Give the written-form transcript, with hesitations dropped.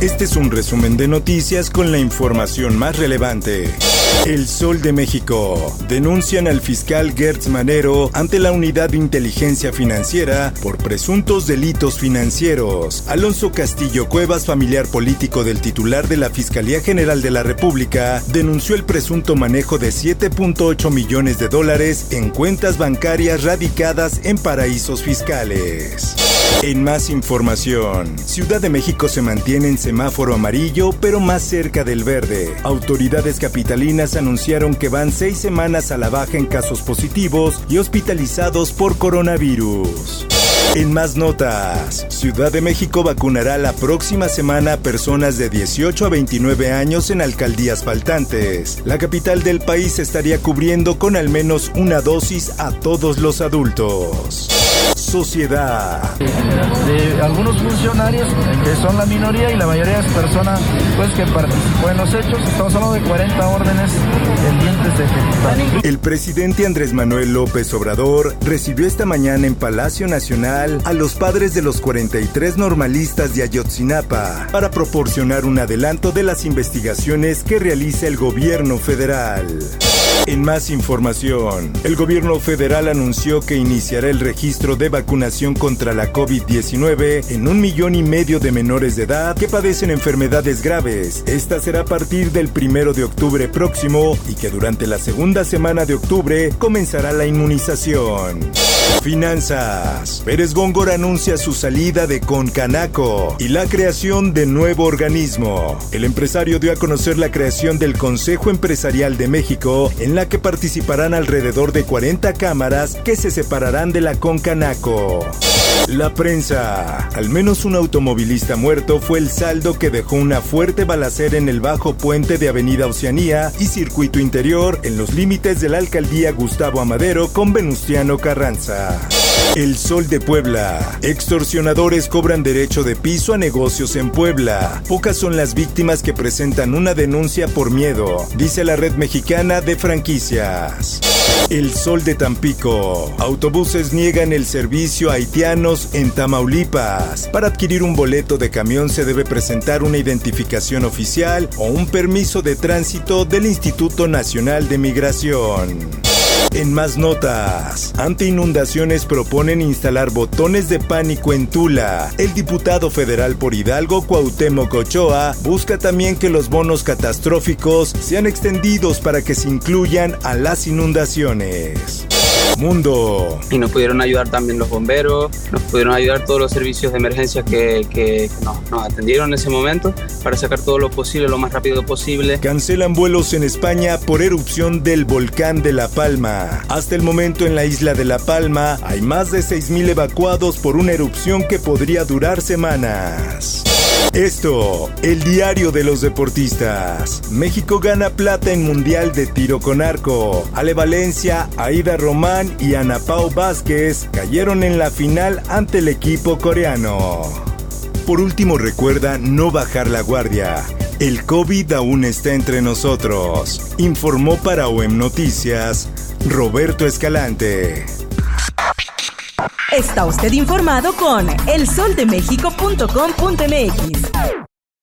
Este es un resumen de noticias con la información más relevante. El Sol de México. Denuncian al fiscal Gertz Manero ante la Unidad de Inteligencia Financiera por presuntos delitos financieros. Alonso Castillo Cuevas, familiar político del titular de la Fiscalía General de la República, denunció el presunto manejo de $7.8 millones en cuentas bancarias radicadas en paraísos fiscales. En más información, Ciudad de México se mantiene en semáforo amarillo, pero más cerca del verde. Autoridades capitalinas anunciaron que van 6 semanas a la baja en casos positivos y hospitalizados por coronavirus. En más notas, Ciudad de México vacunará la próxima semana a personas de 18 a 29 años en alcaldías faltantes. La capital del país estaría cubriendo con al menos una dosis a todos los adultos. Sociedad. De algunos funcionarios que son la minoría y la mayoría es personas que participó en los hechos. Estamos hablando de 40 órdenes pendientes de ejecutar. El presidente Andrés Manuel López Obrador recibió esta mañana en Palacio Nacional a los padres de los 43 normalistas de Ayotzinapa para proporcionar un adelanto de las investigaciones que realiza el gobierno federal. En más información, el gobierno federal anunció que iniciará el registro de vacunación contra la COVID-19 en 1,5 millones de menores de edad que padecen enfermedades graves. Esta será a partir del 1 de octubre próximo y que durante la segunda semana de octubre comenzará la inmunización. Finanzas. Pérez Góngora anuncia su salida de Concanaco y la creación de nuevo organismo. El empresario dio a conocer la creación del Consejo Empresarial de México, en la que participarán alrededor de 40 cámaras que se separarán de la Concanaco. La prensa. Al menos un automovilista muerto fue el saldo que dejó una fuerte balacera en el bajo puente de Avenida Oceanía y Circuito Interior en los límites de la alcaldía Gustavo Amadero con Venustiano Carranza. El Sol de Puebla. Extorsionadores cobran derecho de piso a negocios en Puebla. Pocas son las víctimas que presentan una denuncia por miedo, dice la Red Mexicana de Franquicias. El Sol de Tampico. Autobuses niegan el servicio a haitianos en Tamaulipas. Para adquirir un boleto de camión se debe presentar una identificación oficial o un permiso de tránsito del Instituto Nacional de Migración. En más notas, ante inundaciones proponen instalar botones de pánico en Tula. El diputado federal por Hidalgo, Cuauhtémoc Ochoa, busca también que los bonos catastróficos sean extendidos para que se incluyan a las inundaciones. Mundo. Y nos pudieron ayudar también los bomberos, nos pudieron ayudar todos los servicios de emergencia que nos atendieron en ese momento para sacar todo lo posible, lo más rápido posible. Cancelan vuelos en España por erupción del volcán de La Palma. Hasta el momento en la isla de La Palma hay más de 6,000 evacuados por una erupción que podría durar semanas. Esto, el diario de los deportistas. México gana plata en Mundial de Tiro con Arco. Ale Valencia, Aida Román y Ana Pau Vázquez cayeron en la final ante el equipo coreano. Por último, recuerda no bajar la guardia. El COVID aún está entre nosotros. Informó para OEM Noticias, Roberto Escalante. Está usted informado con elsoldemexico.com.mx.